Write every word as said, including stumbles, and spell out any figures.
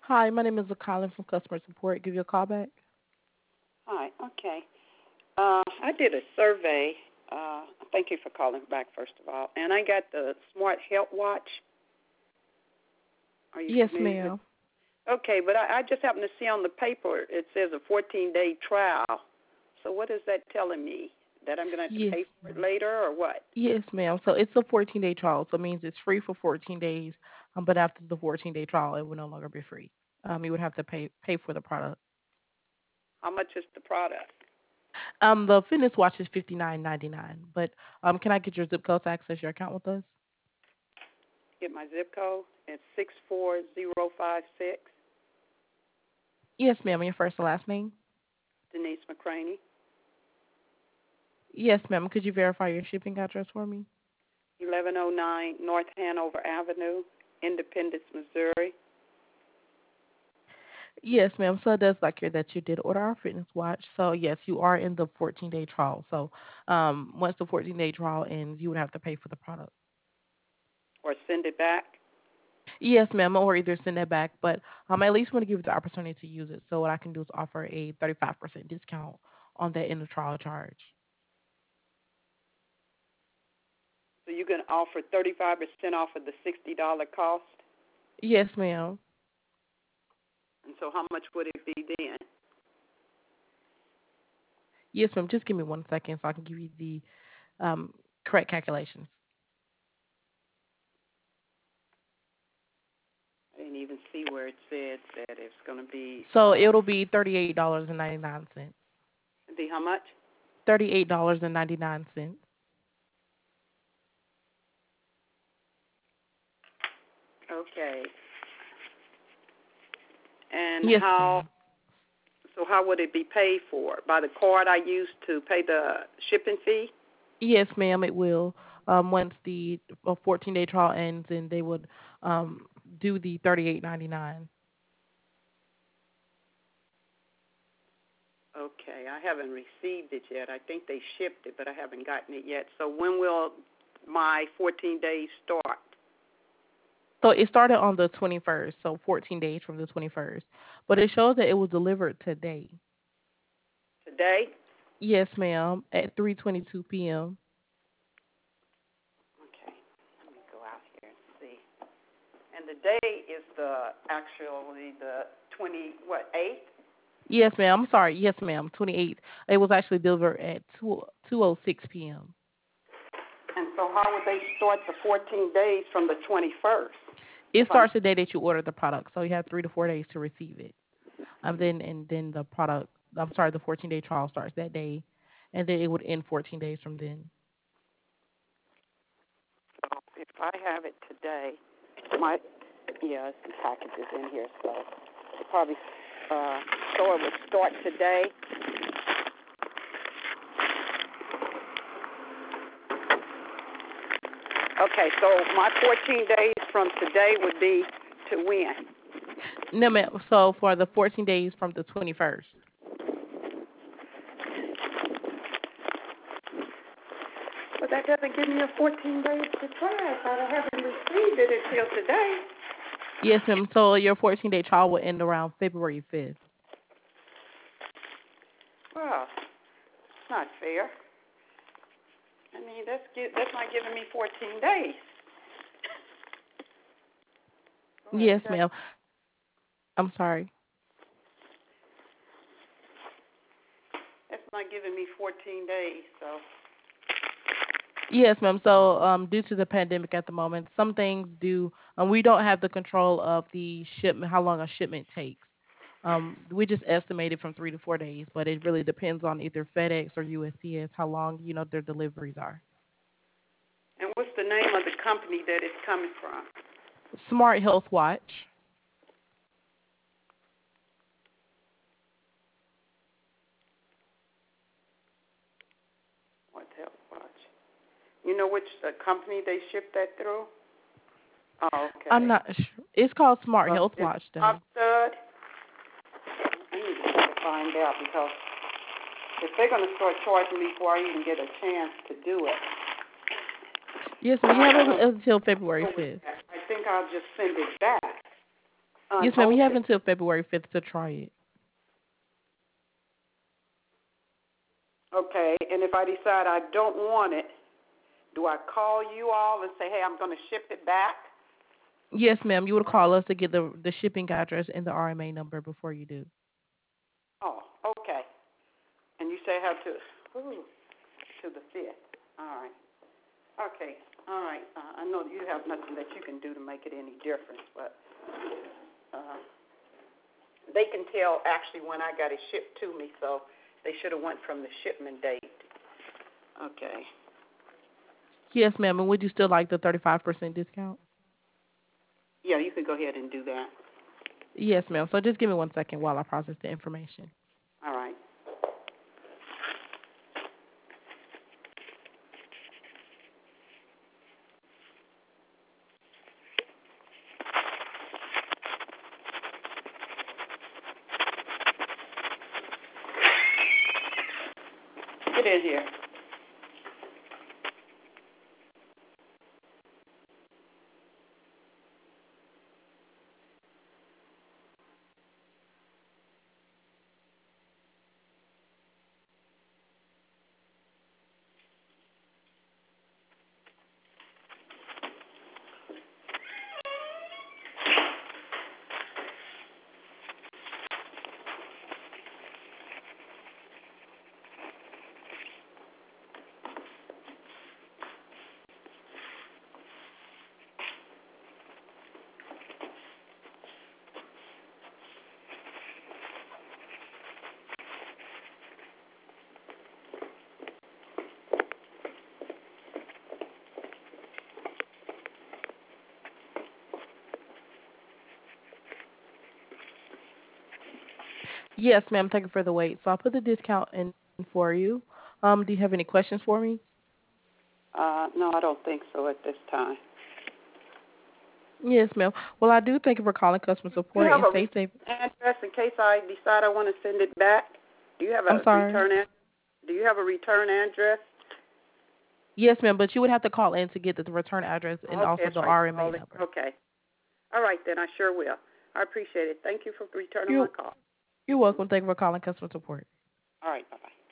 Hi, my name is Colin from customer support. Give you a call back. Hi. Okay. Uh, I did a survey. Uh, thank you for calling back, first of all. And I got the Smart Health Watch. Are you Yes, familiar with? ma'am. Okay, but I, I just happened to see on the paper it says a fourteen-day trial. So what is that telling me? That I'm going to have to Yes, pay for it ma'am. later, or what? Yes, ma'am. So it's a fourteen day trial. So it means it's free for fourteen days. Um, but after the fourteen day trial, it will no longer be free. Um, you would have to pay pay for the product. How much is the product? Um, the fitness watch is fifty nine ninety nine. But um, can I get your zip code to access your account with us? Get my zip code. It's six four zero five six. Yes, ma'am. And your first and last name? Denise McCraney, Yes, ma'am. Could you verify your shipping address for me? eleven oh nine North Hanover Avenue, Independence, Missouri. Yes, ma'am. So it does like here that you did order our fitness watch. So yes, you are in the fourteen day trial. So um, once the fourteen day trial ends, you would have to pay for the product. Or send it back. Yes, ma'am. Or either send that back, but um, I at least want to give you the opportunity to use it. So what I can do is offer a thirty-five percent discount on that in the trial charge. So you can offer thirty-five percent off of the sixty dollars cost. Yes, ma'am. And so how much would it be then? Yes, ma'am. Just give me one second so I can give you the um, correct calculations. I didn't even see where it said that it's going to be, So uh, it'll be thirty-eight dollars and ninety-nine cents. be how much? thirty-eight dollars and ninety-nine cents. Okay. And Yes, how, ma'am. so how would it be paid for? By the card I used to pay the shipping fee? Yes, ma'am, it will. Um, once the uh, fourteen day trial ends, and they would um, do the thirty-eight ninety-nine. Okay. I haven't received it yet. I think they shipped it, but I haven't gotten it yet. So when will my fourteen days start? So it started on the twenty-first, so fourteen days from the twenty-first. But it shows that it was delivered today. Today? Yes, ma'am, at three twenty-two p m. Okay. Let me go out here and see. And the day is the actually the twenty what eighth? Yes, ma'am. I'm sorry. Yes, ma'am. twenty-eighth. It was actually delivered at two two oh six p m. And so how would they start the fourteen days from the twenty-first? It If I'm starts the day that you order the product, so you have three to four days to receive it. Um, then and then the product. I'm sorry, the fourteen day trial starts that day, and then it would end fourteen days from then. so if I have it today, my yeah, some packages in here, so it probably uh so it would start today. Okay, so my fourteen days from today would be to when? No, ma'am. So for the fourteen days from the twenty-first. But that doesn't give me a fourteen days to try if I haven't received it until today. Yes, ma'am. So your fourteen day trial will end around February fifth. Well, it's not fair. I mean, that's gi- that's not giving me fourteen days. Go ahead, Yes, check. ma'am. I'm sorry. That's not giving me fourteen days. So, Yes, ma'am. So, um, due to the pandemic at the moment, some things do. Um, we don't have the control of the shipment, how long a shipment takes. Um, we just estimate it from three to four days, but it really depends on either FedEx or U S P S how long you know their deliveries are. and what's the name of the company that it's coming from? Smart Health Watch. What the hell, watch? You know which uh, company they shipped that through? Oh, I'm okay. not sure. It's called Smart Uh, Health is Watch, though. Upstud? I need to try to find out because if they're going to start charging me before I even get a chance to do it, Yes, ma'am. I'm You not have going un- to until go February with fifth. that. I think I'll just send it back. Yes, ma'am. You have until February fifth to try it. Okay, and if I decide I don't want it, do I call you all and say, hey, I'm going to ship it back? Yes, ma'am. You would call us to get the the shipping address and the R M A number before you do. Oh, okay. And you say how to, ooh, to the fifth. All right. Okay. All right. Uh, I know you have nothing that you can do to make it any difference, but uh, they can tell actually when I got it shipped to me, so they should have went from the shipment date. Okay. Yes, ma'am. And would you still like the thirty-five percent discount? Yeah, you could go ahead and do that. Yes, ma'am. So just give me one second while I process the information. All right. Get in here. Yes, ma'am. Thank you for the wait. So I'll put the discount in for you. Um, do you have any questions for me? Uh, no, I don't think so at this time. Yes, ma'am. Well, I do thank you for calling customer Do you support have and a stay safe. return address in case I decide I want to send it back? Do you have I'm a sorry. return ad- Do you have a return address? Yes, ma'am. But you would have to call in to get the, the return address and Okay, also that's the right. R M A Call it. number. Okay. All right, then I sure will. I appreciate it. Thank you for returning my You call. you're welcome. Thank you for calling customer support. All right, bye-bye.